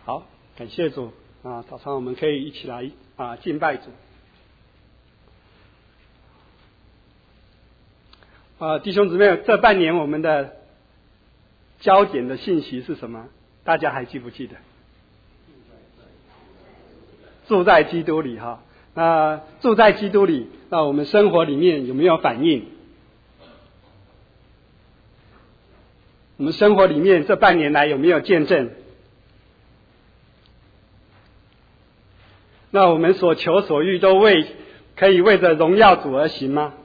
好，感谢主早上我们可以一起来敬拜主。弟兄姊妹，这半年我们的焦点的信息是什么？大家还记不记得？住在基督里哈。住在基督里，那我们生活里面有没有反应？我们生活里面这半年来有没有见证？那我们所求所欲都可以为着荣耀主而行吗？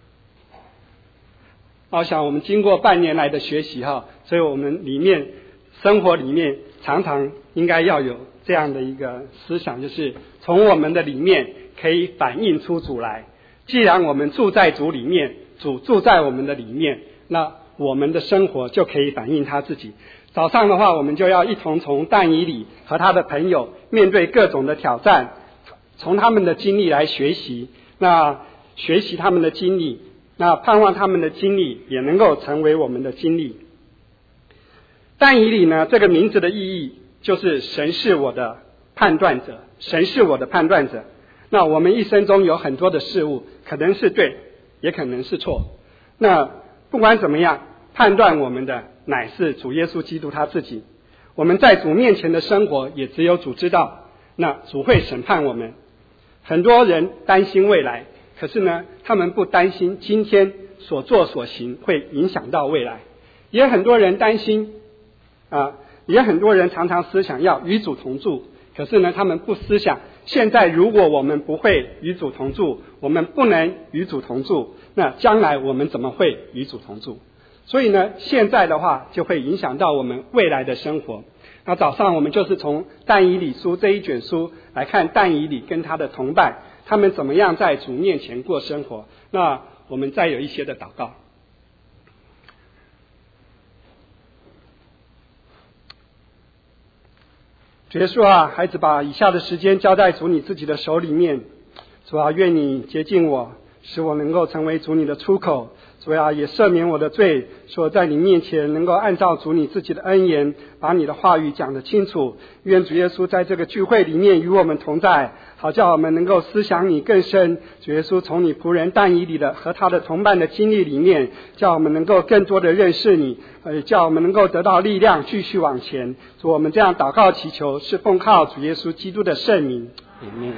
我想我们经过半年来的学习所以我们生活里面常常应该要有这样的一个思想，就是从我们的里面可以反映出主来。既然我们住在主里面，主住在我们的里面，那我们的生活就可以反映他自己。早上的话，我们就要一同从但以理和他的朋友面对各种的挑战，从他们的经历来学习，那学习他们的经历，那盼望他们的经历也能够成为我们的经历。但以理呢，这个名字的意义就是神是我的判断者，神是我的判断者。那我们一生中有很多的事物，可能是对，也可能是错。那不管怎么样，判断我们的乃是主耶稣基督他自己。我们在主面前的生活也只有主知道，那主会审判我们。很多人担心未来，可是呢，他们不担心今天所做所行会影响到未来。也很多人担心也很多人常常思想要与主同住，可是呢，他们不思想现在如果我们不会与主同住，我们不能与主同住，那将来我们怎么会与主同住？所以呢，现在的话就会影响到我们未来的生活。那早上我们就是从但以理书这一卷书来看但以理跟他的同伴，他们怎么样在主面前过生活。那我们再有一些的祷告。主耶稣孩子把以下的时间交在主你自己的手里面。主愿你洁净我，使我能够成为主你的出口。主也赦免我的罪，使我在你面前能够按照主你自己的恩言，把你的话语讲得清楚。愿主耶稣在这个聚会里面与我们同在，好叫我们能够思想你更深。主耶稣从你仆人但以理的和他的同伴的经历里面，叫我们能够更多的认识你，叫我们能够得到力量继续往前。主，我们这样祷告祈求，是奉靠主耶稣基督的圣名。阿们。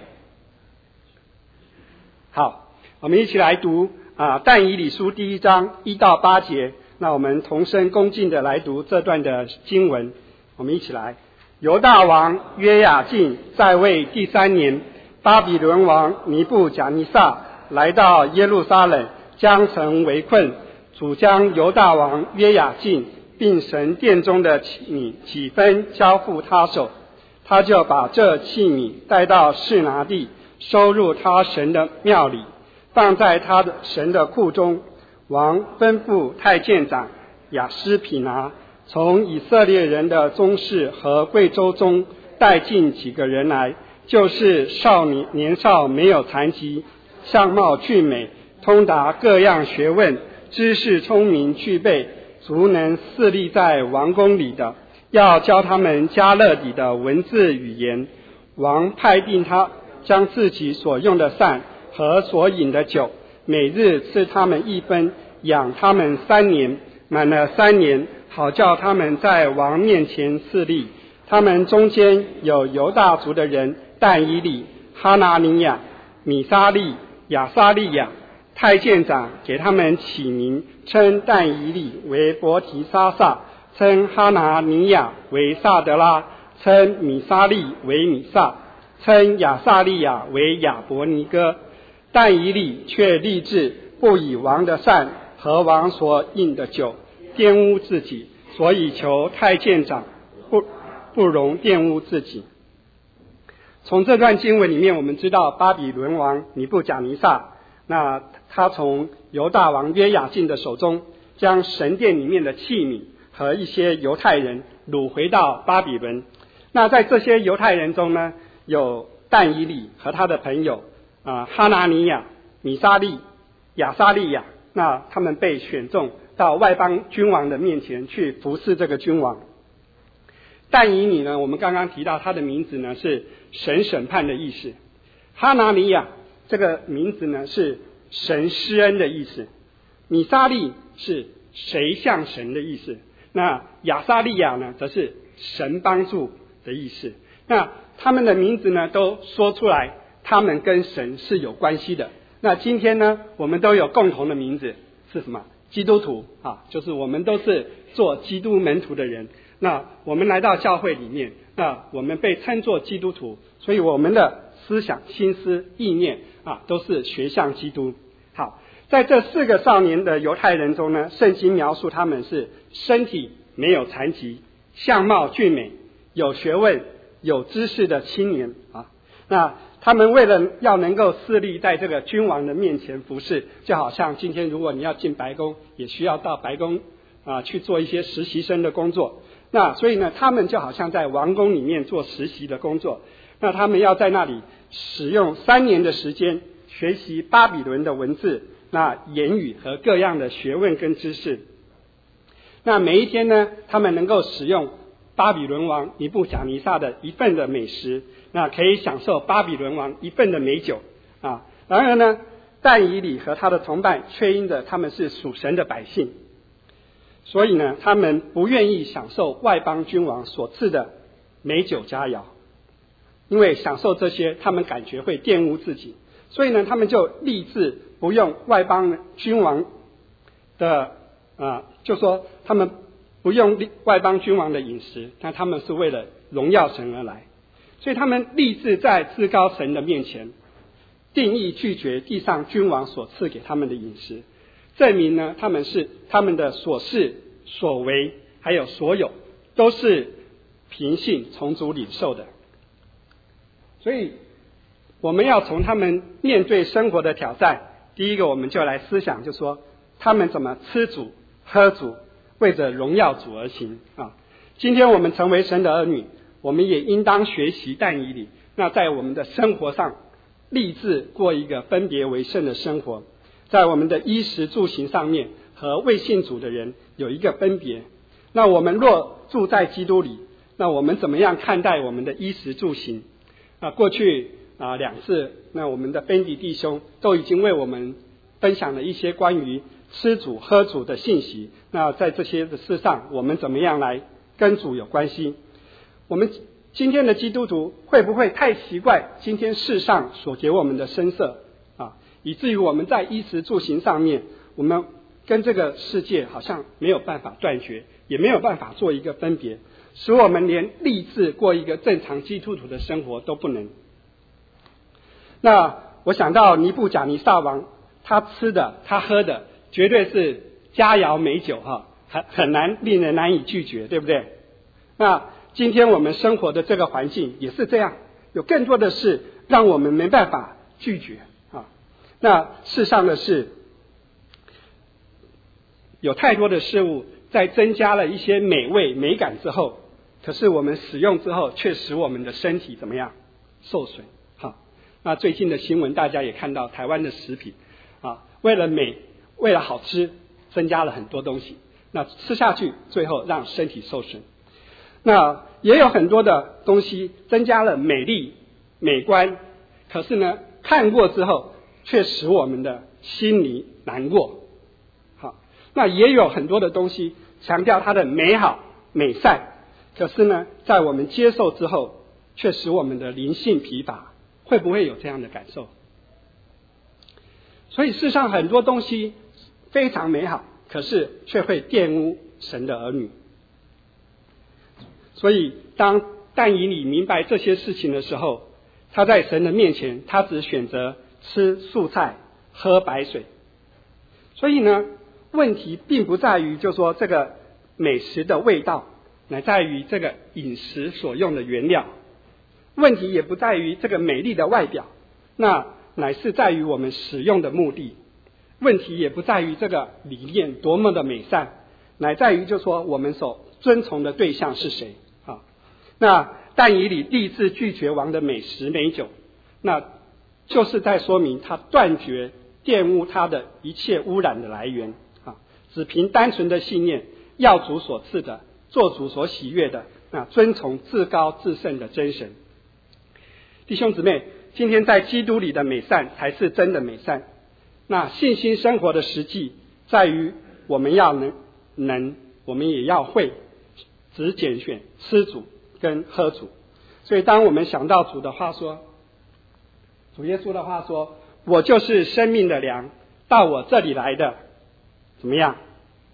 好，我们一起来读但以理书第1章1到8节。那我们同声恭敬的来读这段的经文。我们一起来。犹大王约雅敬在位第3年，巴比伦王尼布甲尼撒来到耶路撒冷，将城围困。主将犹大王约雅敬并神殿中的器皿几分交付他手，他就把这器皿带到示拿地，收入他神的庙里，放在他的神的库中。王吩咐太监长亚施匹拿从以色列人的宗室和贵州中带进几个人来，就是年少没有残疾，相貌俊美，通达各样学问，知识聪明具备，足能侍立在王宫里的，要教他们加勒底的文字语言。王派定他将自己所用的膳和所饮的酒，每日赐他们1分，养他们3年，满了3年，好叫他们在王面前侍立。他们中间有犹大族的人，但以理、哈拿尼亚、米沙利、亚撒利亚。太监长给他们起名，称但以理为伯提沙撒，称哈拿尼亚为萨德拉，称米沙利为米撒，称亚撒利亚为亚伯尼哥。但以理却立志不以王的膳和王所饮的酒玷污自己，所以求太监长不容玷污自己。从这段经文里面，我们知道巴比伦王尼布甲尼撒，那他从犹大王约雅敬的手中，将神殿里面的器皿和一些犹太人掳回到巴比伦。那在这些犹太人中呢，有但以理和他的朋友哈拿尼亚、米沙利、亚撒利亚。那他们被选中到外邦君王的面前去服侍这个君王。 但以理呢，我们刚刚提到他的名字呢是神审判的意思。哈拿尼亚这个名字呢是神施恩的意思。米沙利是谁向神的意思。那亚撒利亚呢则是神帮助的意思。那他们的名字呢都说出来他们跟神是有关系的。那今天呢我们都有共同的名字是什么？基督徒啊，就是我们都是做基督门徒的人。那我们来到教会里面，那我们被称作基督徒，所以我们的思想、心思、意念啊都是学向基督。好，在这4个少年的犹太人中呢，圣经描述他们是身体没有残疾，相貌俊美，有学问、有知识的青年啊。那他们为了要能够侍立在这个君王的面前服侍，就好像今天如果你要进白宫，也需要到白宫去做一些实习生的工作。那所以呢，他们就好像在王宫里面做实习的工作。那他们要在那里使用3年的时间学习巴比伦的文字、那言语和各样的学问跟知识。那每一天呢，他们能够使用巴比伦王尼布甲尼撒的一份的美食，那可以享受巴比伦王一份的美酒啊。然而呢，但以理和他的同伴却因着他们是属神的百姓，所以呢，他们不愿意享受外邦君王所赐的美酒佳肴，因为享受这些他们感觉会玷污自己，所以呢，他们就立志不用外邦君王的就说他们不用外邦君王的饮食，但他们是为了荣耀神而来，所以他们立志在至高神的面前定义拒绝地上君王所赐给他们的饮食，证明呢他们的所事所为还有所有都是凭信从主领受的。所以我们要从他们面对生活的挑战，第一个我们就来思想，就说他们怎么吃主喝主，为着荣耀主而行啊。今天我们成为神的儿女，我们也应当学习但以理，那在我们的生活上立志过一个分别为圣的生活，在我们的衣食住行上面和未信主的人有一个分别。那我们若住在基督里，那我们怎么样看待我们的衣食住行？过去2次，那我们的班迪弟兄都已经为我们分享了一些关于吃主喝主的信息。那在这些的事上，我们怎么样来跟主有关系？我们今天的基督徒会不会太习惯今天世上所给我们的声色以至于我们在衣食住行上面，我们跟这个世界好像没有办法断绝，也没有办法做一个分别，使我们连立志过一个正常基督徒的生活都不能。那我想到尼布甲尼撒王，他吃的他喝的绝对是佳肴美酒很难令人难以拒绝，对不对？那今天我们生活的这个环境也是这样，有更多的事让我们没办法拒绝那世上的事，有太多的事物在增加了一些美味美感之后，可是我们使用之后却使我们的身体怎么样？受损。那最近的新闻大家也看到，台湾的食品为了美为了好吃增加了很多东西，那吃下去最后让身体受损。那也有很多的东西增加了美丽美观，可是呢看过之后却使我们的心里难过。那也有很多的东西强调它的美好美善，可是呢在我们接受之后却使我们的灵性疲乏。会不会有这样的感受？所以世上很多东西非常美好，可是却会玷污神的儿女。所以当但以理明白这些事情的时候，他在神的面前，他只选择吃素菜喝白水。所以呢问题并不在于就说这个美食的味道，乃在于这个饮食所用的原料。问题也不在于这个美丽的外表，那乃是在于我们使用的目的。问题也不在于这个理念多么的美善，乃在于就说我们所遵从的对象是谁那但以理立志拒绝王的美食美酒，那就是在说明他断绝玷污他的一切污染的来源只凭单纯的信念，要主所赐的，做主所喜悦的， 遵从至高至圣的真神。弟兄姊妹，今天在基督里的美善才是真的美善。那信心生活的实际在于我们要能，我们也要会只拣选吃主跟喝主。所以当我们想到主的话说，主耶稣的话说，我就是生命的粮，到我这里来的怎么样？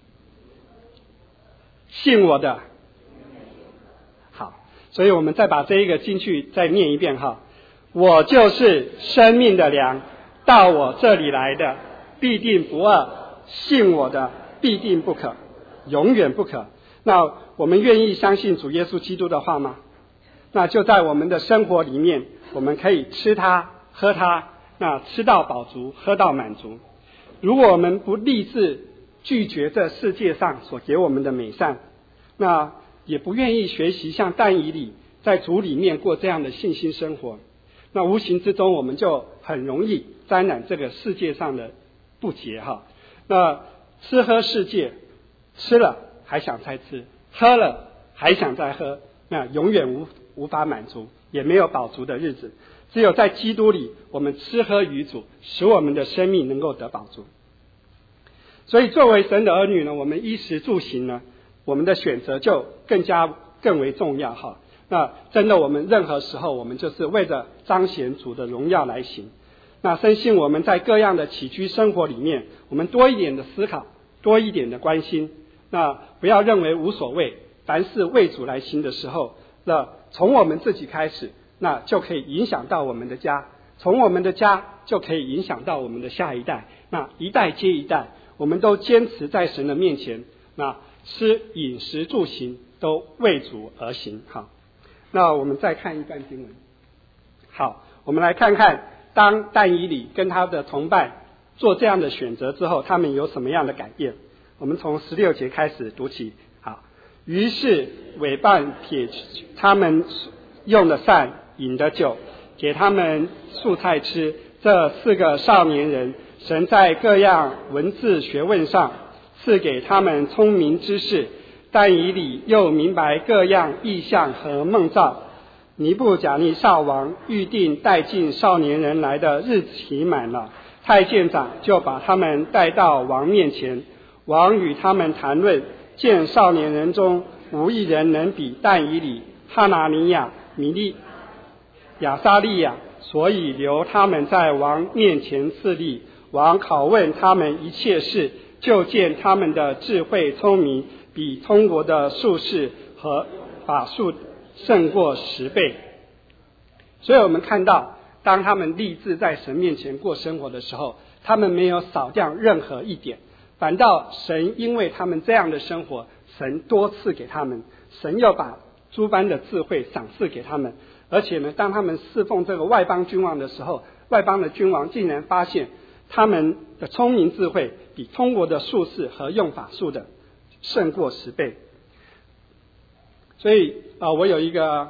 信我的。好，所以我们再把这一个金句再念一遍哈。我就是生命的粮，到我这里来的必定不饿，信我的必定不渴，永远不渴。那我们愿意相信主耶稣基督的话吗？那就在我们的生活里面，我们可以吃它喝它，那吃到饱足，喝到满足。如果我们不立志拒绝这世界上所给我们的美善，那也不愿意学习像但以理在主里面过这样的信心生活，那无形之中我们就很容易沾染这个世界上的不洁哈。那吃喝世界，吃了还想再吃，喝了还想再喝，那永远无法满足，也没有饱足的日子。只有在基督里，我们吃喝于主，使我们的生命能够得饱足。所以作为神的儿女呢，我们衣食住行呢，我们的选择就更为重要哈。那真的我们任何时候，我们就是为着彰显主的荣耀来行。那深信我们在各样的起居生活里面，我们多一点的思考，多一点的关心，那不要认为无所谓，凡是为主来行的时候，那从我们自己开始，那就可以影响到我们的家，从我们的家就可以影响到我们的下一代，那一代接一代，我们都坚持在神的面前，那吃饮食住行都为主而行。好，那我们再看一段经文。好，我们来看看当但以理跟他的同伴做这样的选择之后，他们有什么样的改变。我们从16节开始读起。好，于是委办撇他们用的膳饮的酒，给他们素菜吃。这4个少年人，神在各样文字学问上赐给他们聪明知识，但以理又明白各样异象和梦兆。尼布甲尼撒王预定带进少年人来的日期满了，太监长就把他们带到王面前。王与他们谈论，见少年人中无一人能比但以理、哈拿尼亚、米利、亚撒利亚，所以留他们在王面前侍立。王拷问他们一切事，就见他们的智慧聪明比通国的术士和法术胜过10倍。所以我们看到，当他们立志在神面前过生活的时候，他们没有少掉任何一点，反倒神因为他们这样的生活，神多赐给他们，神又把诸般的智慧赏赐给他们。而且呢，当他们侍奉这个外邦君王的时候，外邦的君王竟然发现他们的聪明智慧比通国的术士和用法术的胜过10倍。所以我有一个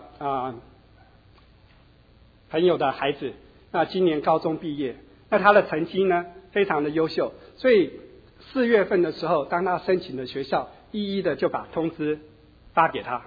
朋友的孩子，那今年高中毕业，那他的成绩呢非常的优秀，所以4月份的时候，当他申请的学校，一一的就把通知发给他，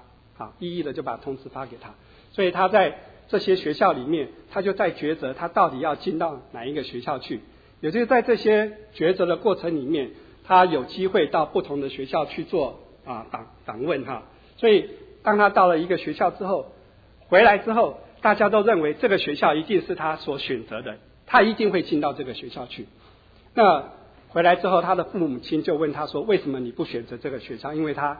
所以他在这些学校里面，他就在抉择他到底要进到哪一个学校去。也就是在这些抉择的过程里面，他有机会到不同的学校去做访问哈。所以当他到了一个学校之后，回来之后，大家都认为这个学校一定是他所选择的，他一定会进到这个学校去。那回来之后，他的父母亲就问他说，为什么你不选择这个学校？因为他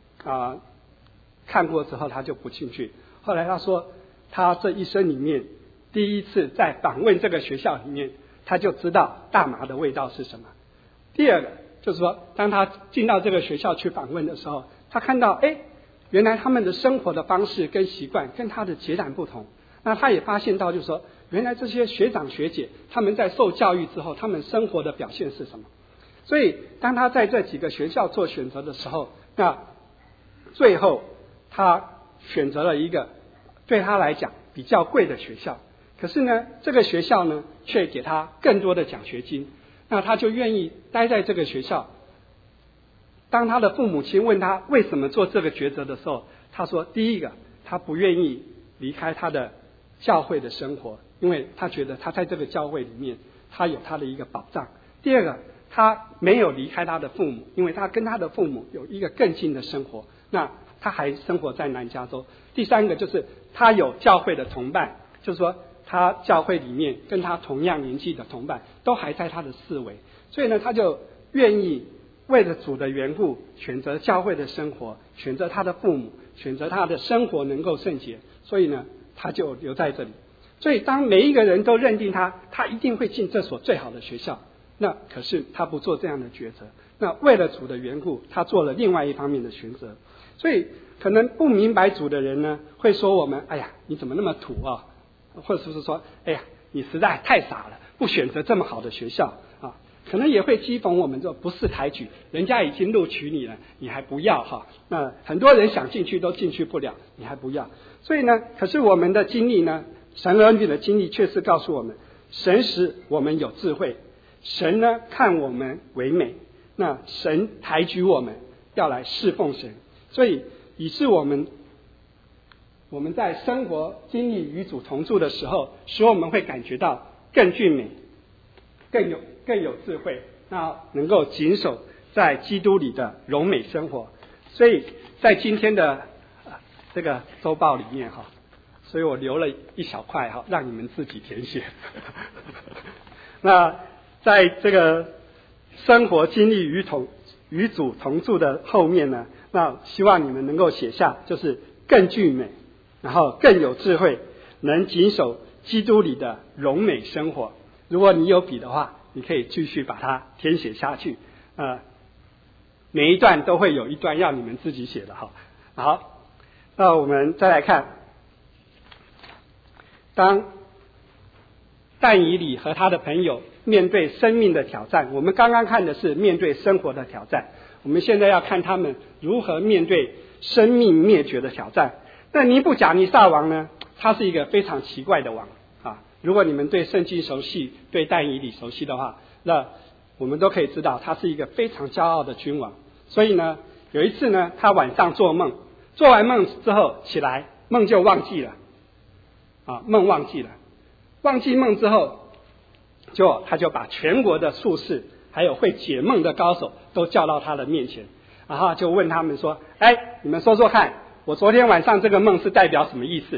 看过之后他就不进去。后来他说，他这一生里面第一次在访问这个学校里面，他就知道大麻的味道是什么。第二个就是说，当他进到这个学校去访问的时候，他看到原来他们的生活的方式跟习惯跟他的截然不同。那他也发现到就是说，原来这些学长学姐他们在受教育之后，他们生活的表现是什么。所以当他在这几个学校做选择的时候，那最后他选择了一个对他来讲比较贵的学校，可是呢这个学校呢却给他更多的奖学金，那他就愿意待在这个学校。当他的父母亲问他为什么做这个抉择的时候， 他说，第一个，他不愿意离开他的教会的生活，因为他觉得他在这个教会里面，他有他的一个保障。第二个，他没有离开他的父母，因为他跟他的父母有一个更近的生活，那他还生活在南加州。第三个就是他有教会的同伴，就是说他教会里面跟他同样年纪的同伴都还在他的四围，所以呢，他就愿意为了主的缘故，选择教会的生活，选择他的父母，选择他的生活能够圣洁，所以呢，他就留在这里。所以当每一个人都认定他一定会进这所最好的学校，那可是他不做这样的抉择。那为了主的缘故，他做了另外一方面的选择。所以可能不明白主的人呢，会说我们，哎呀，你怎么那么土啊？或者是说，哎呀，你实在太傻了，不选择这么好的学校啊。可能也会讥讽我们说，不识抬举，人家已经录取你了，你还不要哈？那很多人想进去都进去不了，你还不要。所以呢，可是我们的经历呢，神儿女的经历却是告诉我们，神使我们有智慧，神呢看我们为美，那神抬举我们要来侍奉神，所以以致我们在生活经历与主同住的时候，使我们会感觉到更俊美，更有智慧，那能够谨守在基督里的荣美生活。所以在今天的这个周报里面哈，所以我留了一小块哈，让你们自己填写。那在这个生活经历与主同住的后面呢，那希望你们能够写下，就是更俊美，然后更有智慧，能谨守基督里的荣美生活。如果你有笔的话，你可以继续把它填写下去。每一段都会有一段要你们自己写的哈。好，那我们再来看，当但以理和他的朋友面对生命的挑战，我们刚刚看的是面对生活的挑战，我们现在要看他们如何面对生命灭绝的挑战。那尼布甲尼撒王呢，他是一个非常奇怪的王啊。如果你们对圣经熟悉，对但以理熟悉的话，那我们都可以知道他是一个非常骄傲的君王。所以呢，有一次呢，他晚上做梦，做完梦之后起来，梦就忘记了啊，梦忘记了，忘记梦之后，他就把全国的术士还有会解梦的高手都叫到他的面前，然后就问他们说，哎，你们说说看，我昨天晚上这个梦是代表什么意思？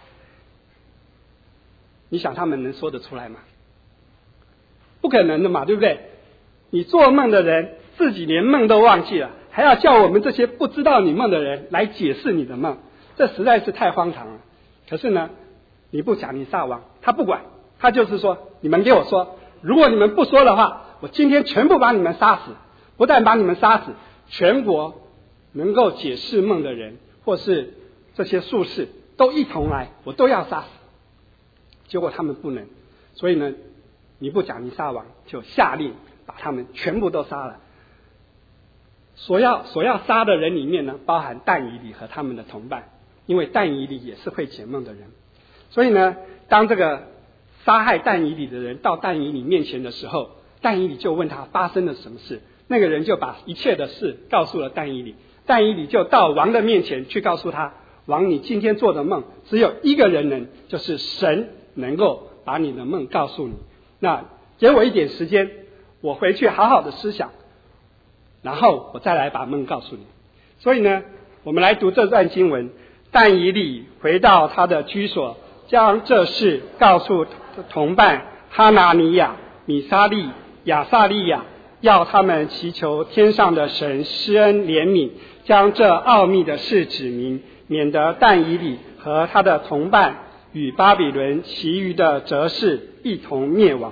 你想他们能说得出来吗？不可能的嘛，对不对？你做梦的人自己连梦都忘记了，还要叫我们这些不知道你梦的人来解释你的梦，这实在是太荒唐了。可是呢，尼布甲尼撒王他不管，他就是说，你们给我说，如果你们不说的话，我今天全部把你们杀死，不但把你们杀死，全国能够解释梦的人或是这些术士都一同来，我都要杀死。结果他们不能，所以呢，尼布甲尼撒王就下令把他们全部都杀了。所要杀的人里面呢，包含但以理和他们的同伴，因为但以理也是会解梦的人。所以呢，当这个杀害但以理的人到但以理面前的时候，但以理就问他发生了什么事，那个人就把一切的事告诉了但以理，但以理就到王的面前去告诉他，王，你今天做的梦只有一个人能，就是神能够把你的梦告诉你，那给我一点时间，我回去好好的思想，然后我再来把梦告诉你。所以呢，我们来读这段经文，但以理回到他的居所，将这事告诉同伴哈拿尼亚、米沙利、亚撒利亚，要他们祈求天上的神施恩怜悯，将这奥秘的事指明，免得但以理和他的同伴与巴比伦其余的哲士一同灭亡。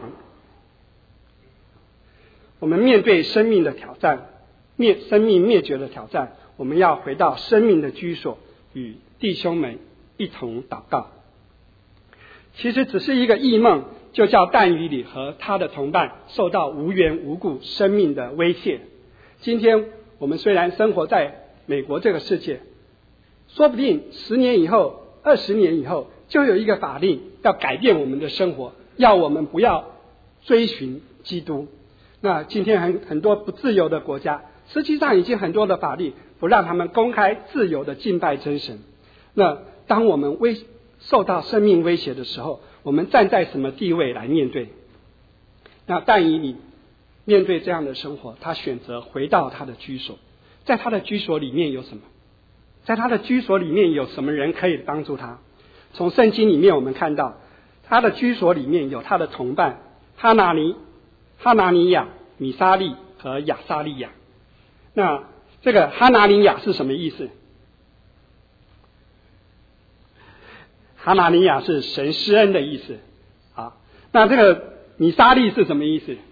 我们面对生命的挑战，生命灭绝的挑战，我们要回到生命的居所，与弟兄们一同祷告。其实只是一个异梦，就叫但以理和他的同伴受到无缘无故生命的威胁。今天我们虽然生活在美国这个世界，说不定10年以后、20年以后，就有一个法令要改变我们的生活，要我们不要追寻基督。那今天很多不自由的国家，实际上已经很多的法律不让他们公开自由的敬拜真神。那当我们受到生命威胁的时候，我们站在什么地位来面对？那但以理面对这样的生活，他选择回到他的居所。在他的居所里面有什么？在他的居所里面有什么人可以帮助他？从圣经里面我们看到，他的居所里面有他的同伴哈拿尼亚、米沙利和亚撒利亚。那这个哈拿尼亚是什么意思？哈拿尼亚是神施恩的意思。好，那这个米沙利是什么意思？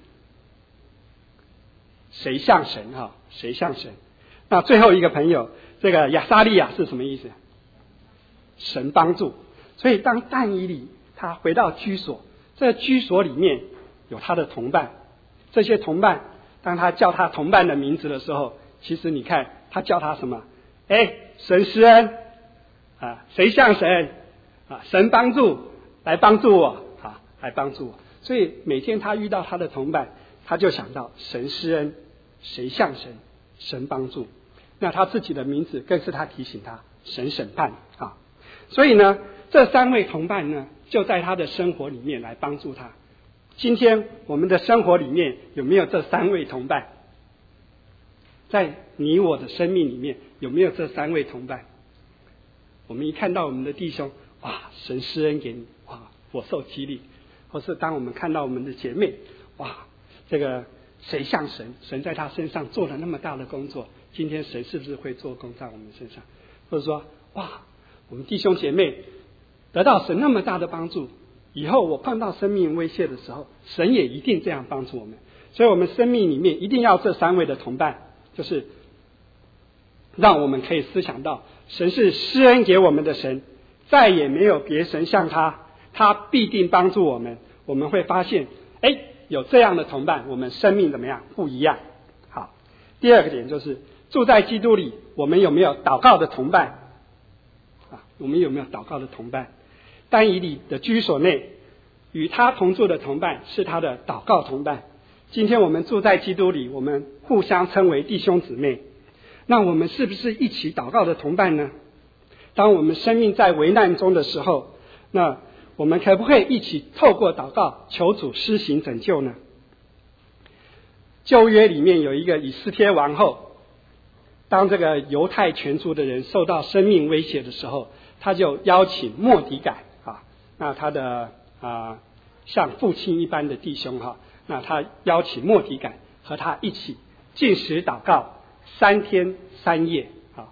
谁像神哈？谁像神？那最后一个朋友，这个亚撒利亚是什么意思？神帮助。所以当但以理他回到居所，这个居所里面有他的同伴，这些同伴当他叫他同伴的名字的时候，其实你看他叫他什么？神施恩啊，谁像神啊？神帮助，来帮助我啊，来帮助我。所以每天他遇到他的同伴，他就想到神施恩，谁像神？神帮助。那他自己的名字更是他提醒他神审判啊。所以呢，这三位同伴呢，就在他的生活里面来帮助他。今天我们的生活里面有没有这三位同伴？在你我的生命里面有没有这三位同伴？我们一看到我们的弟兄，哇，神施恩给你，哇，我受激励。或是当我们看到我们的姐妹，哇，这个谁像神？神在他身上做了那么大的工作，今天神是不是会做工在我们身上？或者说，哇，我们弟兄姐妹得到神那么大的帮助，以后我碰到生命威胁的时候，神也一定这样帮助我们。所以我们生命里面一定要这三位的同伴，就是让我们可以思想到神是施恩给我们的神，再也没有别神像他，他必定帮助我们。我们会发现有这样的同伴，我们生命怎么样？不一样。好，第二个点就是住在基督里，我们有没有祷告的同伴啊？我们有没有祷告的同伴？但以理的居所内，与他同住的同伴是他的祷告同伴。今天我们住在基督里，我们互相称为弟兄姊妹，那我们是不是一起祷告的同伴呢？当我们生命在危难中的时候，那我们可不可以一起透过祷告求主施行拯救呢？旧约里面有一个以斯帖王后，当这个犹太全族的人受到生命威胁的时候，他就邀请末底改那他的像父亲一般的弟兄那他邀请末底改和他一起禁食祷告3天3夜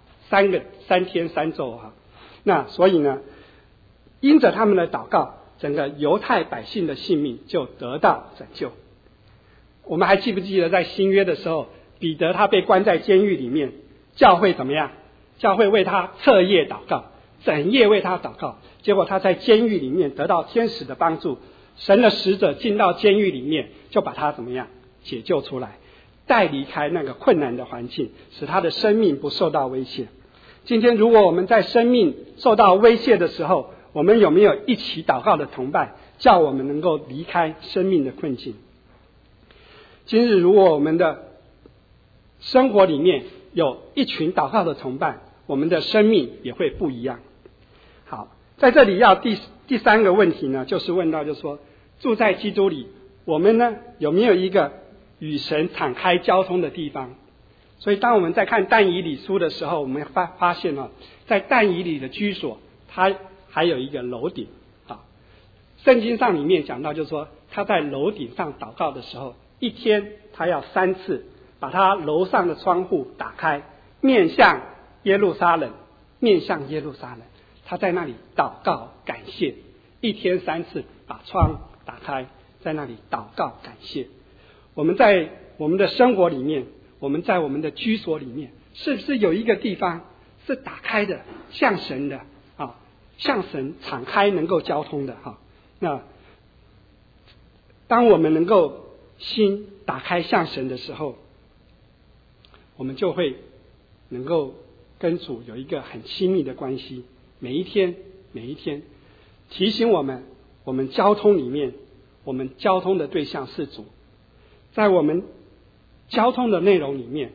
3天3昼那所以呢，因着他们的祷告，整个犹太百姓的性命就得到拯救。我们还记不记得在新约的时候，彼得他被关在监狱里面，教会怎么样？教会为他彻夜祷告，整夜为他祷告，结果他在监狱里面得到天使的帮助，神的使者进到监狱里面，就把他怎么样？解救出来，带离开那个困难的环境，使他的生命不受到威胁。今天如果我们在生命受到威胁的时候，我们有没有一起祷告的同伴，叫我们能够离开生命的困境？今日如果我们的生活里面有一群祷告的同伴，我们的生命也会不一样。好，在这里要第三个问题呢，就是问到就是说，住在基督里，我们呢有没有一个与神敞开交通的地方？所以当我们在看但以理书的时候，我们发现在但以理的居所，他还有一个楼顶圣经上里面讲到就是说，他在楼顶上祷告的时候，一天他要3次把他楼上的窗户打开，面向耶路撒冷，他在那里祷告感谢，一天3次把窗打开，在那里祷告感谢。我们在我们的生活里面，我们在我们的居所里面，是不是有一个地方是打开的，向神的向神敞开能够交通的那当我们能够心打开向神的时候，我们就会能够跟主有一个很亲密的关系。每一天提醒我们交通里面，我们交通的对象是主，在我们交通的内容里面，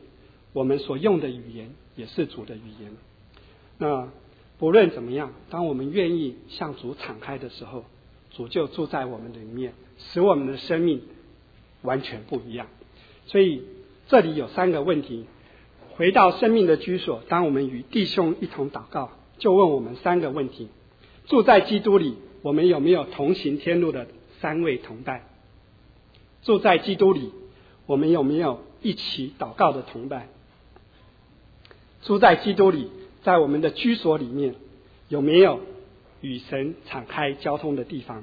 我们所用的语言也是主的语言。那不论怎么样，当我们愿意向主敞开的时候，主就住在我们的里面，使我们的生命完全不一样。所以这里有3个问题，回到生命的居所，当我们与弟兄一同祷告，就问我们3个问题：住在基督里，我们有没有同行天路的3位同伴？住在基督里，我们有没有一起祷告的同伴？住在基督里，在我们的居所里面，有没有与神敞开交通的地方？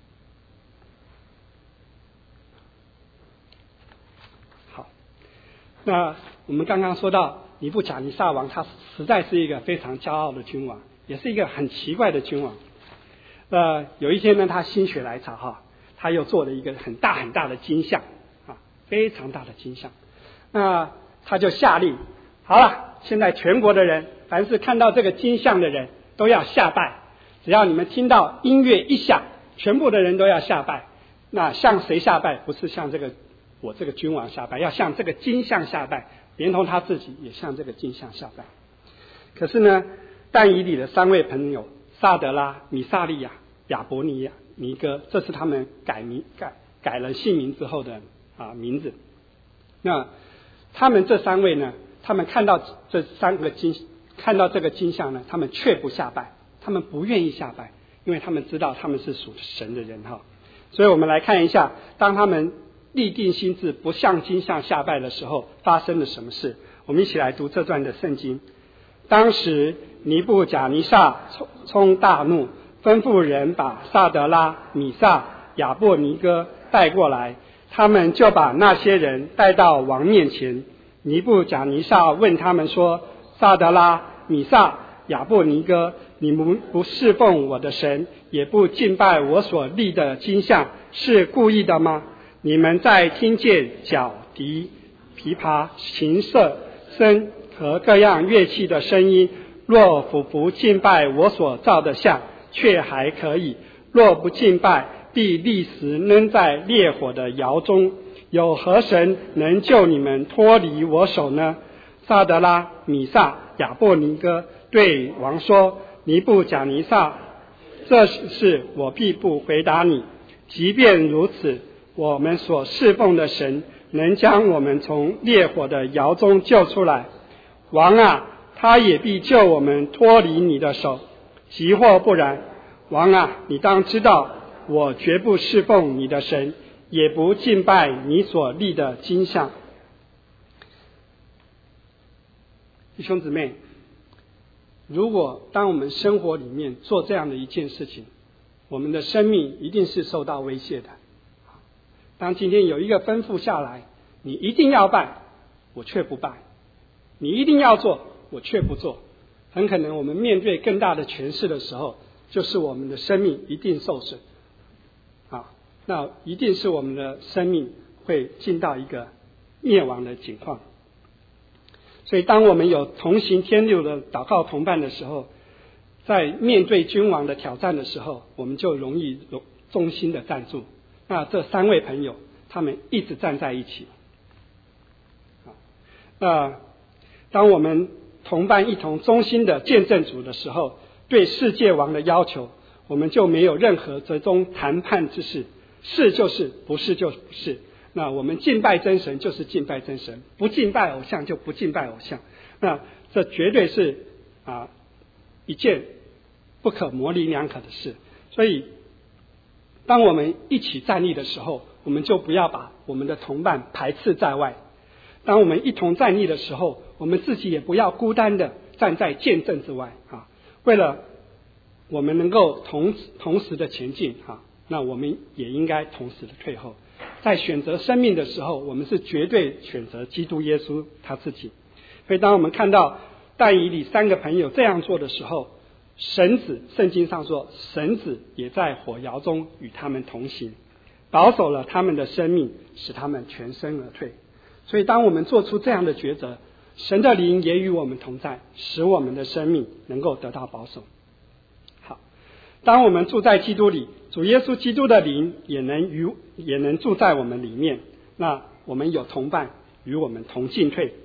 好，那我们刚刚说到尼布甲尼撒王，他实在是一个非常骄傲的君王，也是一个很奇怪的君王。有一天呢，他心血来潮他又做了一个很大很大的金像非常大的金像。那他就下令，好了，现在全国的人，凡是看到这个金像的人都要下拜，只要你们听到音乐一响，全部的人都要下拜。那向谁下拜？不是向我这个君王下拜，要向这个金像下拜，连同他自己也向这个金像下拜。可是呢，但以理的3位朋友撒德拉、米撒利亚、亚伯尼哥，这是他们改了姓名之后的名字。那他们这3位呢，他们看到这个金像呢，他们却不下拜，他们不愿意下拜，因为他们知道他们是属神的人所以我们来看一下，当他们立定心志不向金像下拜的时候，发生了什么事。我们一起来读这段的圣经。当时尼布甲尼撒冲大怒，吩咐人把撒德拉、米撒、亚伯尼哥带过来，他们就把那些人带到王面前。尼布甲尼撒问他们说：撒德拉、米撒、亚伯尼哥，你们不侍奉我的神，也不敬拜我所立的金像，是故意的吗？你们在听见角笛、琵琶、琴瑟、笙和各样乐器的声音，若不敬拜我所造的像，却还可以；若不敬拜，必立时扔在烈火的窑中。有何神能救你们脱离我手呢？撒德拉、米撒、亚伯尼哥对王说：尼布甲尼撒，这事我必不回答你。即便如此，我们所侍奉的神能将我们从烈火的窑中救出来。王啊，他也必救我们脱离你的手。即或不然，王啊，你当知道，我绝不侍奉你的神，也不敬拜你所立的金像。弟兄姊妹，如果当我们生活里面做这样的一件事情，我们的生命一定是受到威胁的。当今天有一个吩咐下来，你一定要拜，我却不拜；你一定要做，我却不做。很可能我们面对更大的权势的时候，就是我们的生命一定受损那一定是我们的生命会进到一个灭亡的境况。所以当我们有同行天路的祷告同伴的时候，在面对君王的挑战的时候，我们就容易忠心的站住。那这3位朋友，他们一直站在一起。当我们同伴一同忠心的见证主的时候，对世界王的要求，我们就没有任何折中谈判之事，是就是，不是就不是。那我们敬拜真神就是敬拜真神，不敬拜偶像就不敬拜偶像。那这绝对是一件不可模棱两可的事。所以当我们一起站立的时候，我们就不要把我们的同伴排斥在外。当我们一同站立的时候，我们自己也不要孤单的站在见证之外为了我们能够同时的前进那我们也应该同时的退后。在选择生命的时候，我们是绝对选择基督耶稣他自己。所以当我们看到但以理3个朋友这样做的时候，神子，圣经上说，神子也在火窑中与他们同行，保守了他们的生命，使他们全身而退。所以当我们做出这样的抉择，神的灵也与我们同在，使我们的生命能够得到保守。好，当我们住在基督里，主耶稣基督的灵也能住在我们里面，那我们有同伴与我们同进退。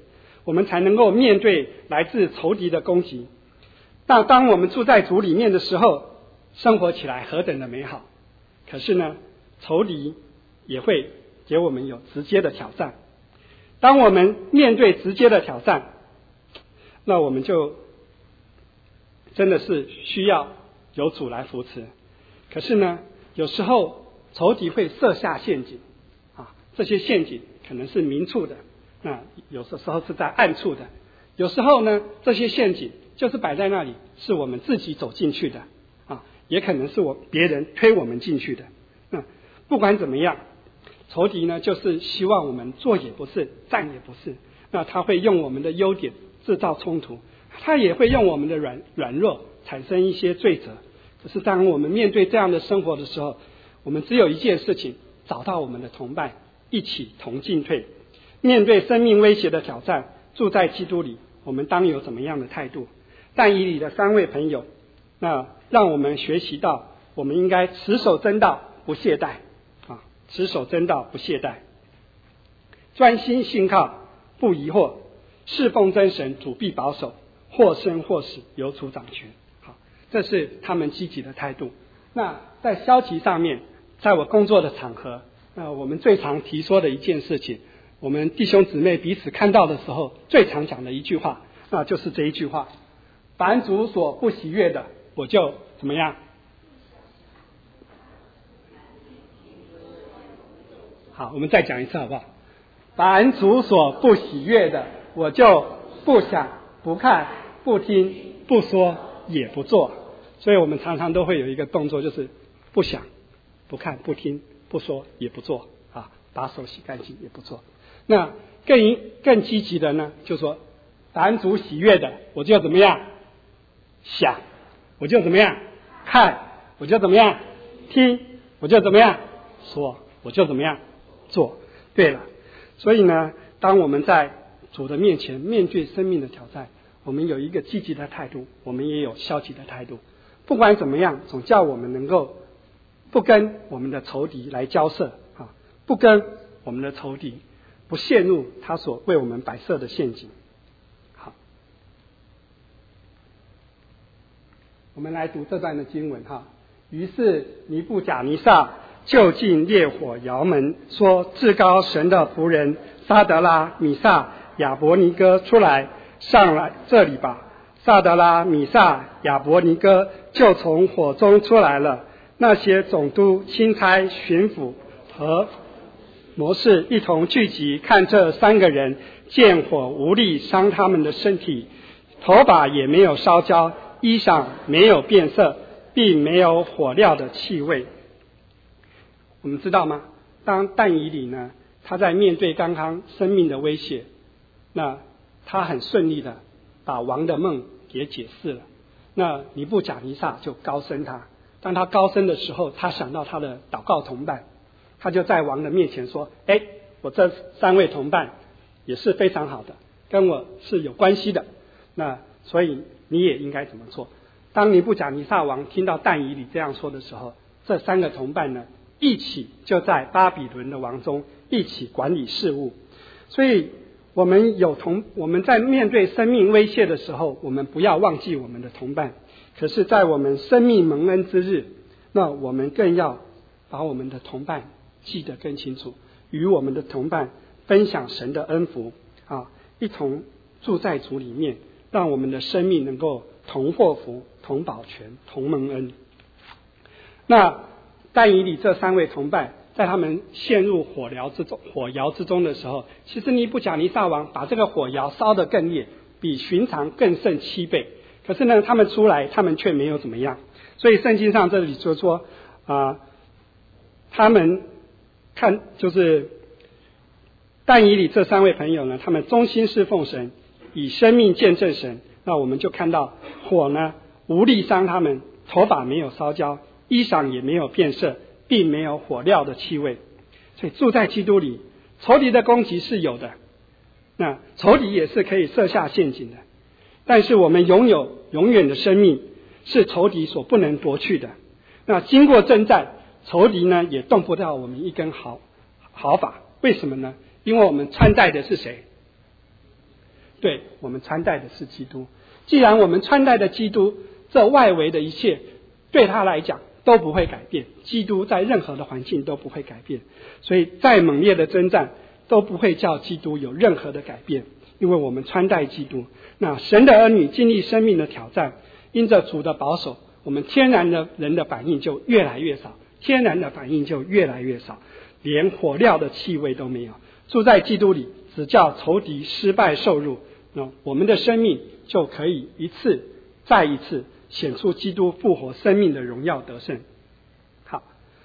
我们才能够面对来自仇敌的攻击。但当我们住在主里面的时候，生活起来何等的美好。可是呢，仇敌也会给我们有直接的挑战。当我们面对直接的挑战，那我们就真的是需要有主来扶持。可是呢，有时候仇敌会设下陷阱啊，这些陷阱可能是明处的，那有的时候是在暗处的，有时候呢，这些陷阱就是摆在那里，是我们自己走进去的啊，也可能是别人推我们进去的。不管怎么样，仇敌呢就是希望我们做也不是，战也不是。那他会用我们的优点制造冲突，他也会用我们的软弱产生一些罪责。可是当我们面对这样的生活的时候，我们只有一件事情，找到我们的同伴，一起同进退。面对生命威胁的挑战，住在基督里，我们当有怎么样的态度？但以理的3位朋友，那让我们学习到，我们应该持守真道，不懈怠啊，持守真道，不懈怠，专心信靠，不疑惑，侍奉真神，主必保守，或生或死，由主掌权。好，这是他们积极的态度。那在消极上面，在我工作的场合，我们最常提说的一件事情，我们弟兄姊妹彼此看到的时候，最常讲的一句话，那就是这一句话：凡主所不喜悦的，我就怎么样？好，我们再讲一次好不好？凡主所不喜悦的，我就不想、不看、不听、不说，也不做。所以我们常常都会有一个动作，就是不想、不看、不听、不说，也不做啊，把手洗干净也不做。那更积极的呢，就说凡主喜悦的，我就怎么样想，我就怎么样看，我就怎么样听，我就怎么样说，我就怎么样做。对了，所以呢，当我们在主的面前面对生命的挑战，我们有一个积极的态度，我们也有消极的态度。不管怎么样，总叫我们能够不跟我们的仇敌来交涉啊，不跟我们的仇敌，不陷入他所为我们摆设的陷阱。好，我们来读这段的经文哈。于是尼布甲尼撒就近烈火窑门，说：至高神的仆人撒德拉、米撒、亚伯尼哥出来，上来这里吧。撒德拉、米撒、亚伯尼哥就从火中出来了。那些总督、钦差、巡抚和谋士一同聚集，看这3个人，见火无力伤他们的身体，头发也没有烧焦，衣裳没有变色，并没有火料的气味。我们知道吗？当但以理呢，他在面对刚刚生命的威胁，那他很顺利的把王的梦给解释了。那尼布甲尼撒就高升他，当他高升的时候，他想到他的祷告同伴，他就在王的面前说：我这3位同伴也是非常好的，跟我是有关系的，那所以你也应该怎么做。当尼布甲尼撒王听到但以理这样说的时候，这3个同伴呢，一起就在巴比伦的王中一起管理事务。所以我们在面对生命威胁的时候，我们不要忘记我们的同伴。可是在我们生命蒙恩之日，那我们更要把我们的同伴记得更清楚，与我们的同伴分享神的恩福啊，一同住在主里面，让我们的生命能够同获福、同保全、同蒙恩。那但以理这3位同伴，在他们陷入火窑之中的时候，其实尼布甲尼撒王把这个火窑烧得更烈，比寻常更甚7倍。可是呢，他们出来，他们却没有怎么样。所以圣经上这里就说他们就是但以理这3位朋友呢，他们忠心侍奉神，以生命见证神。那我们就看到火呢无力伤他们，头发没有烧焦，衣裳也没有变色，并没有火料的气味。所以住在基督里，仇敌的攻击是有的，那仇敌也是可以设下陷阱的，但是我们拥有永远的生命，是仇敌所不能夺去的。那经过征战，仇敌呢也动不到我们一根毫发。为什么呢？因为我们穿戴的是谁？ 对，我们穿戴的是基督。既然我们穿戴的基督，这外围的一切对他来讲都不会改变，基督在任何的环境都不会改变，所以再猛烈的征战都不会叫基督有任何的改变，因为我们穿戴基督。那神的儿女经历生命的挑战，因着主的保守，我们天然的人的反应就越来越少，天然的反应就越来越少，连火燎的气味都没有。住在基督里，只叫仇敌失败受辱，我们的生命就可以一次再一次显出基督复活生命的荣耀得胜。好，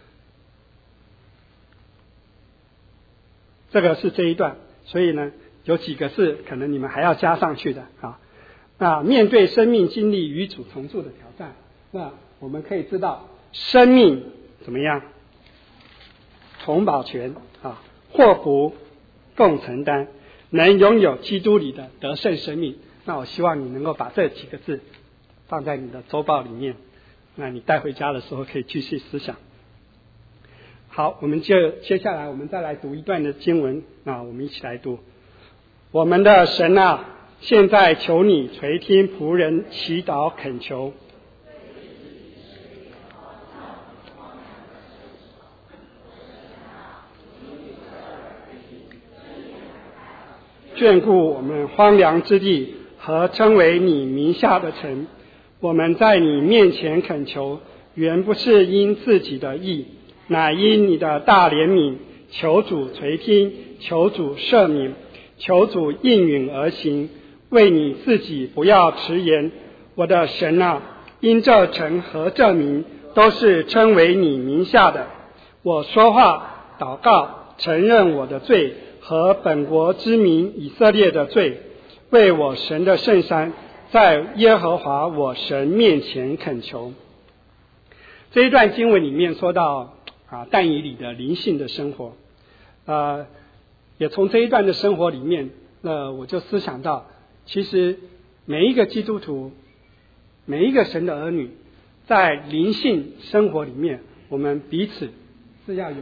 这个是这一段，所以呢有几个是可能你们还要加上去的啊。那面对生命经历与主同住的挑战，那我们可以知道生命怎么样同保全啊，祸福共承担，能拥有基督里的得胜生命。那我希望你能够把这几个字放在你的周报里面，那你带回家的时候可以继续思想。好，我们接下来我们再来读一段的经文，那我们一起来读。我们的神啊，现在求你垂听仆人祈祷恳求，眷顾我们荒凉之地和称为你名下的城。我们在你面前恳求，原不是因自己的义，乃因你的大怜悯。求主垂听，求主赦免，求主应允而行，为你自己不要迟延。我的神啊，因这城和这民都是称为你名下的，我说话祷告，承认我的罪和本国之民以色列的罪，为我神的圣山，在耶和华我神面前恳求。这一段经文里面说到但以理的灵性的生活，也从这一段的生活里面，我就思想到，其实每一个基督徒，每一个神的儿女，在灵性生活里面，我们彼此是要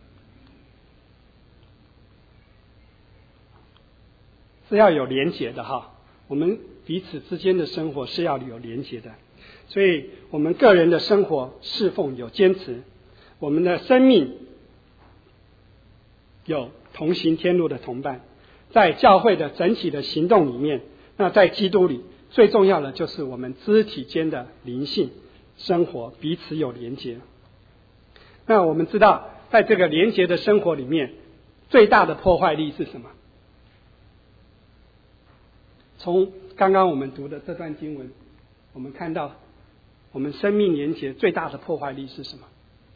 有连结的哈。我们彼此之间的生活是要有连结的，所以我们个人的生活侍奉有坚持，我们的生命有同行天路的同伴，在教会的整体的行动里面，那在基督里最重要的就是我们肢体间的灵性生活彼此有连结。那我们知道在这个连结的生活里面，最大的破坏力是什么？从刚刚我们读的这段经文，我们看到我们生命连结最大的破坏力是什么？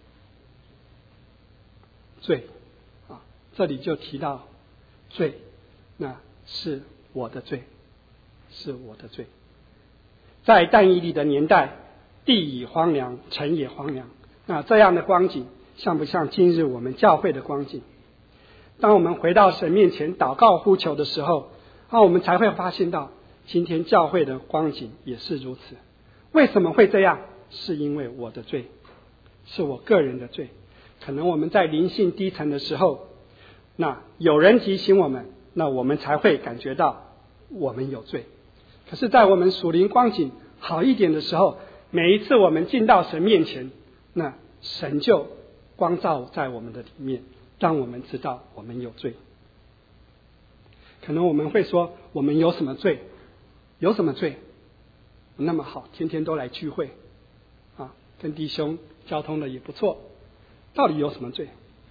罪啊，这里就提到罪，那是我的罪，是我的罪。在但以理的年代，地已荒凉，城也荒凉，那这样的光景像不像今日我们教会的光景？当我们回到神面前祷告呼求的时候，我们才会发现到今天教会的光景也是如此。为什么会这样？是因为我的罪，是我个人的罪。可能我们在灵性低沉的时候，那有人提醒我们，那我们才会感觉到我们有罪。可是在我们属灵光景好一点的时候，每一次我们进到神面前，那神就光照在我们的里面，让我们知道我们有罪。可能我们会说，我们有什么罪？有什么罪？那么好，天天都来聚会跟弟兄交通的也不错，到底有什么罪？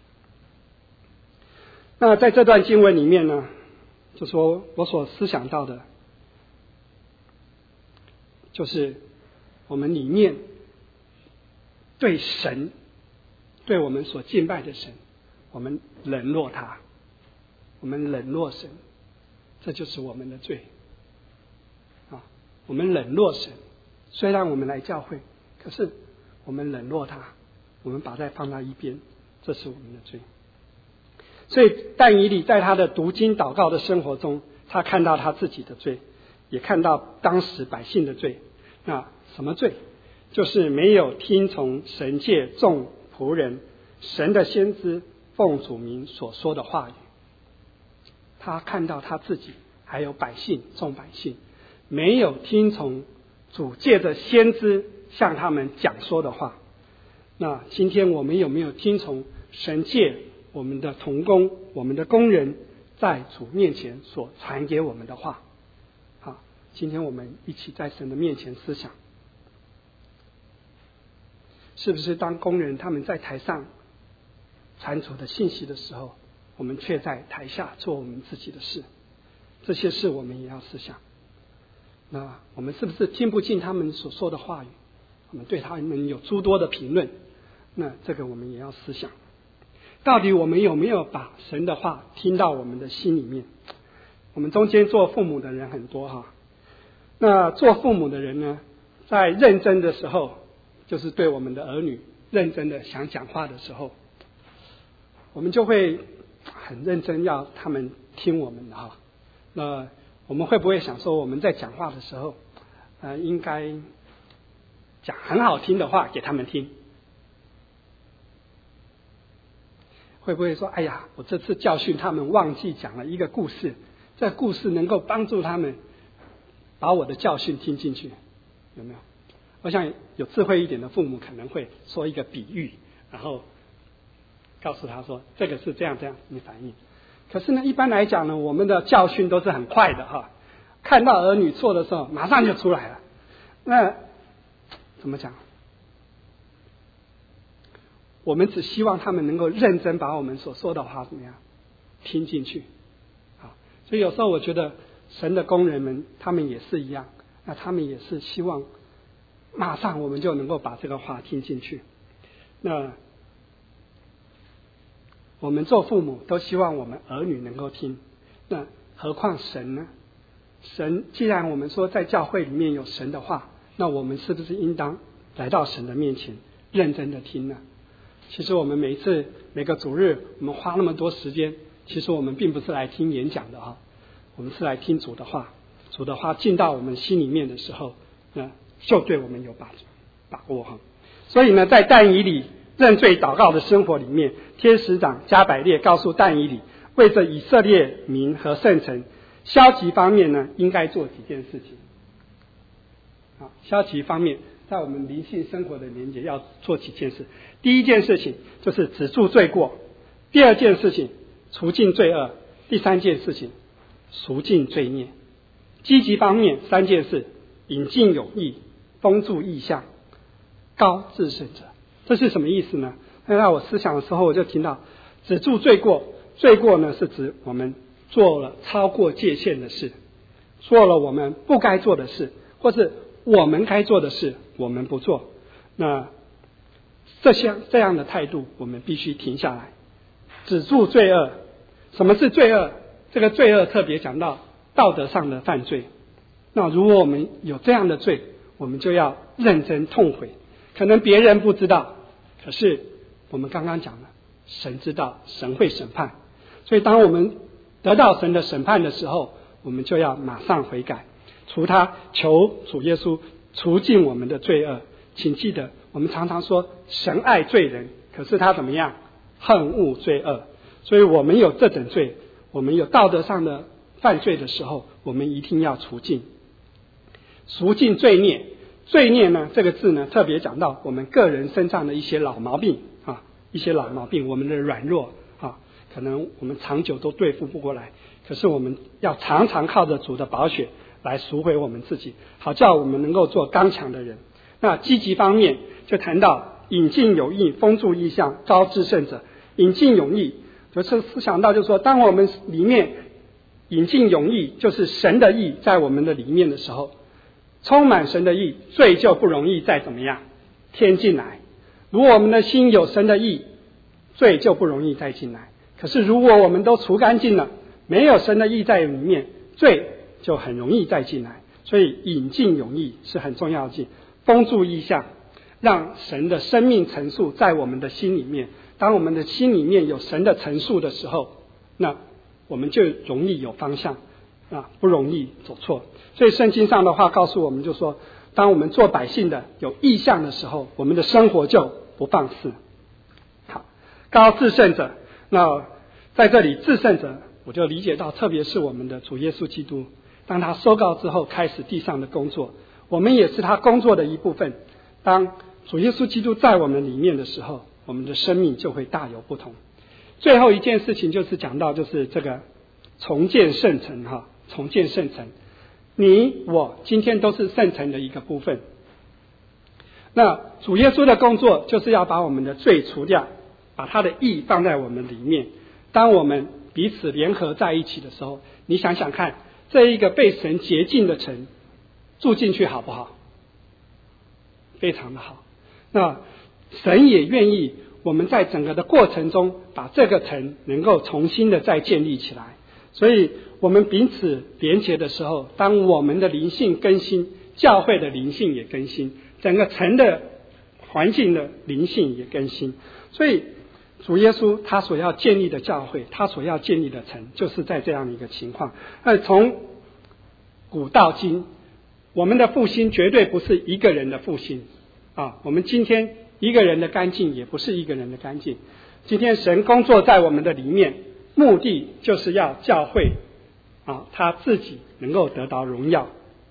那在这段经文里面呢，就说我所思想到的，就是我们里面对神，对我们所敬拜的神，我们冷落他，我们冷落神，这就是我们的罪我们冷落神。虽然我们来教会，可是我们冷落他，我们把它放在一边，这是我们的罪。所以但以理在他的读经祷告的生活中，他看到他自己的罪，也看到当时百姓的罪。那什么罪？就是没有听从神界众仆人神的先知奉主名所说的话语。他看到他自己还有众百姓，没有听从主借着先知向他们讲说的话。那今天我们有没有听从神借我们的同工、我们的工人在主面前所传给我们的话？好，今天我们一起在神的面前思想，是不是当工人他们在台上传主的信息的时候，我们却在台下做我们自己的事？这些事我们也要思想。那我们是不是听不进他们所说的话语？我们对他们有诸多的评论，那这个我们也要思想。到底我们有没有把神的话听到我们的心里面？我们中间做父母的人很多哈，那做父母的人呢，在认真的时候，就是对我们的儿女认真的想讲话的时候，我们就会很认真要他们听我们的哈。那我们会不会想说，我们在讲话的时候，应该讲很好听的话给他们听？会不会说，哎呀，我这次教训他们忘记讲了一个故事，这故事能够帮助他们把我的教训听进去？有没有？我想有智慧一点的父母可能会说一个比喻，然后告诉他说，这个是这样这样，你反应。可是呢，一般来讲呢，我们的教训都是很快的哈，看到儿女错的时候，马上就出来了。那怎么讲？我们只希望他们能够认真把我们所说的话怎么样听进去啊？所以有时候我觉得神的工人们他们也是一样，那他们也是希望马上我们就能够把这个话听进去。那我们做父母都希望我们儿女能够听，那何况神呢？神既然我们说在教会里面有神的话，那我们是不是应当来到神的面前认真的听呢？其实我们每个主日我们花那么多时间，其实我们并不是来听演讲的哈，我们是来听主的话。主的话进到我们心里面的时候，那就对我们有把握哈。所以呢，在但以理认罪祷告的生活里面，天使长加百列告诉但以理，为着以色列民和圣城，消极方面呢，应该做几件事情。好，消极方面在我们灵性生活的连结要做几件事。第一件事情就是止住罪过，第二件事情除尽罪恶，第三件事情赎尽罪孽。积极方面三件事：引进有益，封住异象，高至圣者。这是什么意思呢？在我思想的时候，我就听到止住罪过。罪过呢，是指我们做了超过界限的事，做了我们不该做的事，或是我们该做的事我们不做。那这样的态度，我们必须停下来，止住罪恶。什么是罪恶？这个罪恶特别讲到道德上的犯罪。那如果我们有这样的罪，我们就要认真痛悔。可能别人不知道，可是我们刚刚讲了，神知道，神会审判。所以当我们得到神的审判的时候，我们就要马上悔改，求主耶稣除尽我们的罪恶。请记得，我们常常说神爱罪人，可是他怎么样？恨恶罪恶。所以我们有这等罪，我们有道德上的犯罪的时候，我们一定要除尽。赎尽罪孽。罪孽呢，这个字呢，特别讲到我们个人身上的一些老毛病啊，一些老毛病，我们的软弱啊，可能我们长久都对付不过来，可是我们要常常靠着主的宝血来赎回我们自己，好叫我们能够做刚强的人。那积极方面就谈到引进有益，封住异象，招致圣者。引进有益，就是思想到就是说，当我们里面引进有益，就是神的义在我们的里面的时候，充满神的义，罪就不容易再怎么样添进来。如果我们的心有神的义，罪就不容易再进来。可是如果我们都除干净了，没有神的义在里面，罪就很容易再进来。所以引进有益是很重要的。封住异象，让神的生命陈述在我们的心里面。当我们的心里面有神的陈述的时候，那我们就容易有方向啊，不容易走错。所以圣经上的话告诉我们，就说当我们做百姓的有异象的时候，我们的生活就不放肆。好，高至圣者，那在这里至圣者我就理解到，特别是我们的主耶稣基督，当他受膏之后开始地上的工作，我们也是他工作的一部分。当主耶稣基督在我们里面的时候，我们的生命就会大有不同。最后一件事情就是讲到就是这个重建圣城重建圣城，你我今天都是圣城的一个部分。那主耶稣的工作就是要把我们的罪除掉，把他的义放在我们里面。当我们彼此联合在一起的时候，你想想看，这一个被神洁净的城住进去好不好？非常的好。那神也愿意我们在整个的过程中把这个城能够重新的再建立起来。所以我们彼此连结的时候，当我们的灵性更新，教会的灵性也更新，整个城的环境的灵性也更新。所以主耶稣他所要建立的教会，他所要建立的城，就是在这样的一个情况。从古到今，我们的复兴绝对不是一个人的复兴我们今天一个人的干净也不是一个人的干净。今天神工作在我们的里面，目的就是要教会他自己能够得到荣耀。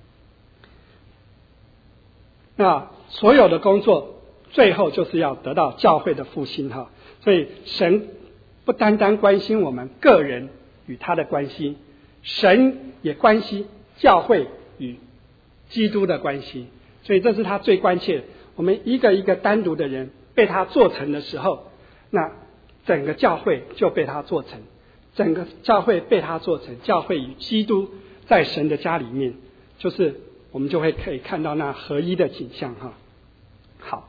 那所有的工作最后就是要得到教会的复兴所以神不单单关心我们个人与他的关系，神也关心教会与基督的关系。所以这是他最关切的。我们一个一个单独的人被他做成的时候，那整个教会就被他做成，整个教会被他做成，教会与基督在神的家里面，就是我们就会可以看到那合一的景象好，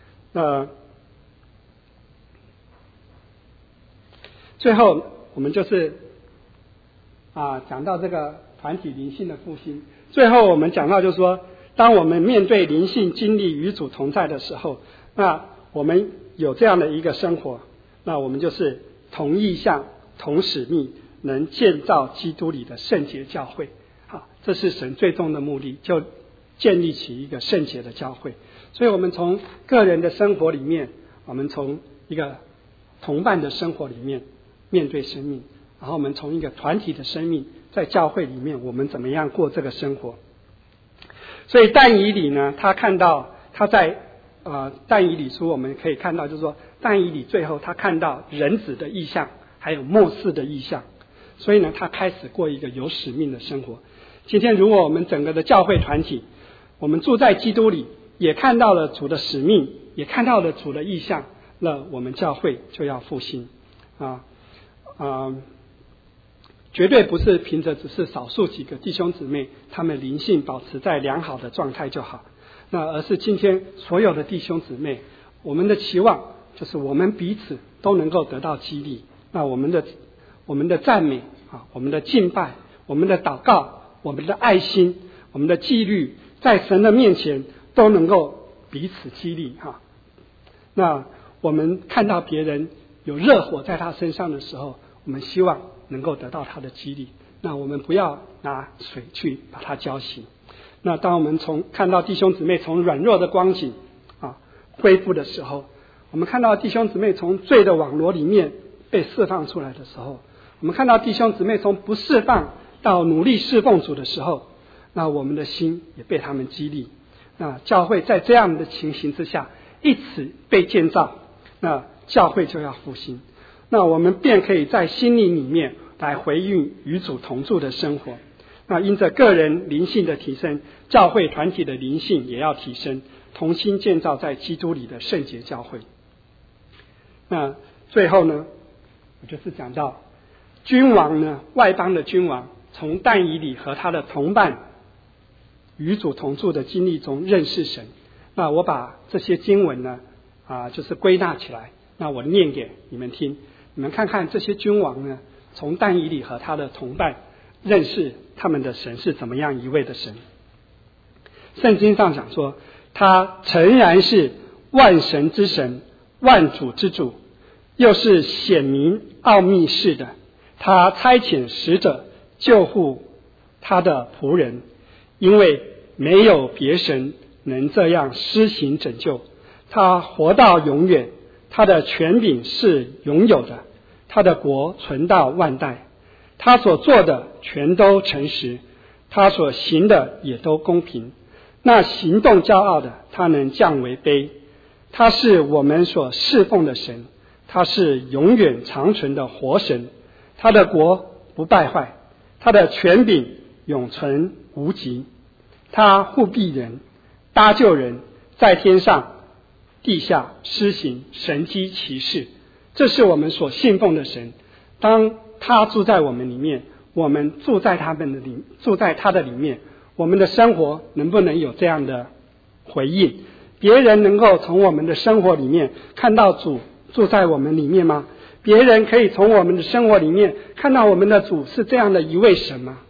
最后我们就是讲到这个团体灵性的复兴。最后我们讲到就是说，当我们面对灵性经历与主同在的时候，那我们有这样的一个生活，那我们就是同意向同使命，能建造基督里的圣洁教会。这是神最终的目的，就建立起一个圣洁的教会。所以我们从个人的生活里面，我们从一个同伴的生活里面面对生命，然后我们从一个团体的生命在教会里面，我们怎么样过这个生活。所以但以理呢，他看到他在但以理书我们可以看到，就是说但以理最后他看到人子的意象还有末世的意象，所以呢他开始过一个有使命的生活。今天如果我们整个的教会团体，我们住在基督里，也看到了主的使命，也看到了主的意象，那我们教会就要复兴绝对不是凭着只是少数几个弟兄姊妹他们灵性保持在良好的状态就好，那而是今天所有的弟兄姊妹，我们的期望就是我们彼此都能够得到激励。那我们的赞美我们的敬拜，我们的祷告，我们的爱心，我们的纪律，在神的面前都能够彼此激励那我们看到别人有热火在他身上的时候，我们希望能够得到他的激励，那我们不要拿水去把它浇熄。那当我们看到弟兄姊妹从软弱的光景恢复的时候，我们看到弟兄姊妹从罪的网罗里面被释放出来的时候，我们看到弟兄姊妹从不释放到努力侍奉主的时候，那我们的心也被他们激励。那教会在这样的情形之下一起被建造，那教会就要复兴，那我们便可以在心灵里面来回应与主同住的生活。那因着个人灵性的提升，教会团体的灵性也要提升，同心建造在基督里的圣洁教会。那最后呢，我就是讲到君王呢，外邦的君王从但以理和他的同伴与主同住的经历中认识神。那我把这些经文呢就是归纳起来，那我念给你们听，你们看看这些君王呢，从但以理和他的同伴认识他们的神是怎么样一位的神。圣经上讲说，他诚然是万神之神，万主之主，又是显明奥秘事的。他差遣使者救护他的仆人，因为没有别神能这样施行拯救。他活到永远，他的权柄是永有的，他的国存到万代。 他所做的全都诚实，他所行的也都公平。那行动骄傲的，他能降为卑。他是我们所侍奉的神，他是永远长存的活神。他的国不败坏，他的权柄永存无极。他护庇人，搭救人，在天上地下施行神迹奇事。这是我们所信奉的神。当他住在我们里面，我们住在他的里面，我们的生活能不能有这样的回应？别人能够从我们的生活里面看到主住在我们里面吗？别人可以从我们的生活里面看到我们的主是这样的一位神吗？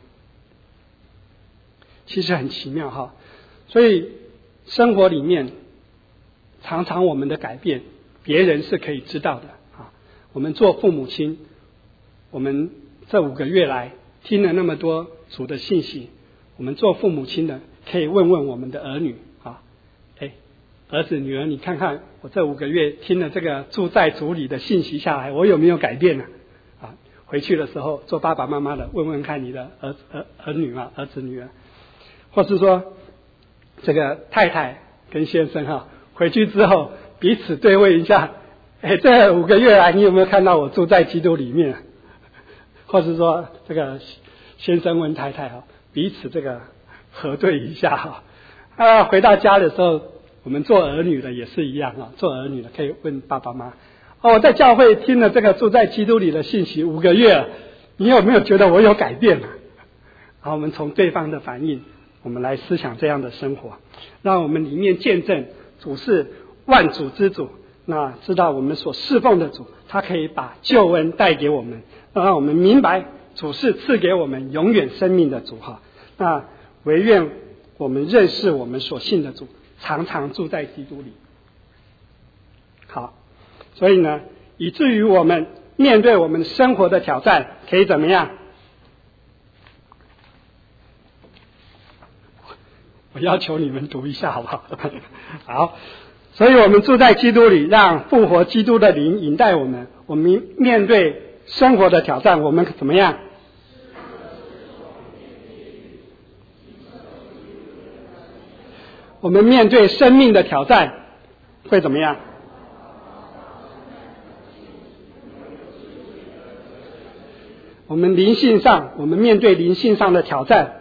其实很奇妙哈。所以生活里面常常我们的改变，别人是可以知道的啊。我们做父母亲，我们这5个月来听了那么多主的信息，我们做父母亲的可以问问我们的儿女啊，儿子女儿，你看看我这5个月听了这个住在主里的信息下来，我有没有改变呢？啊，回去的时候做爸爸妈妈的问问看你的儿女啊，儿子女儿，或是说这个太太跟先生哈，回去之后彼此对问一下，这5个月来你有没有看到我住在基督里面？或是说这个先生问太太哈，彼此这个核对一下哈。回到家的时候，我们做儿女的也是一样啊，做儿女的可以问爸爸妈妈，我在教会听了这个住在基督里的信息5个月了，你有没有觉得我有改变了？好，我们从对方的反应，我们来思想这样的生活，让我们里面见证主是万主之主，那知道我们所侍奉的主，他可以把救恩带给我们，让我们明白主是赐给我们永远生命的主哈。那唯愿我们认识我们所信的主，常常住在基督里。好，所以呢，以至于我们面对我们生活的挑战，可以怎么样？我要求你们读一下好不好？好，所以我们住在基督里，让复活基督的灵引带我们。我们面对生活的挑战，我们怎么样？我们面对生命的挑战会怎么样？我们灵性上，我们面对灵性上的挑战，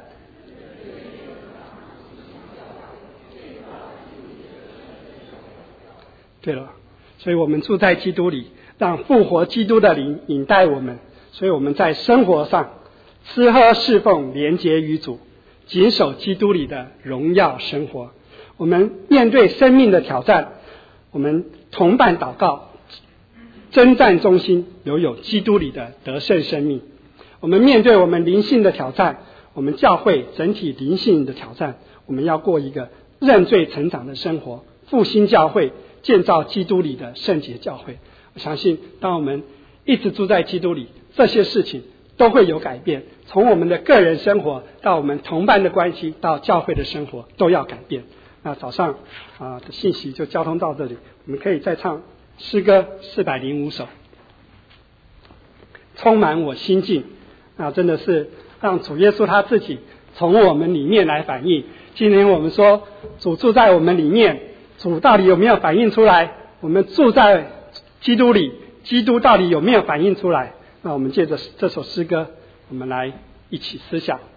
对了，所以我们住在基督里，让复活基督的灵引带我们。所以我们在生活上吃喝侍奉连结于主，谨守基督里的荣耀生活。我们面对生命的挑战，我们同伴祷告，征战中心留有基督里的得胜生命。我们面对我们灵性的挑战，我们教会整体灵性的挑战，我们要过一个认罪成长的生活，复兴教会，建造基督里的圣洁教会。我相信当我们一直住在基督里，这些事情都会有改变，从我们的个人生活到我们同伴的关系，到教会的生活都要改变。那早上的信息就交通到这里，我们可以再唱诗歌405首，充满我心境。那真的是让主耶稣他自己从我们里面来反映。今天我们说主住在我们里面，主到底有没有反映出来？我们住在基督里，基督到底有没有反映出来？那我们借着这首诗歌，我们来一起思想。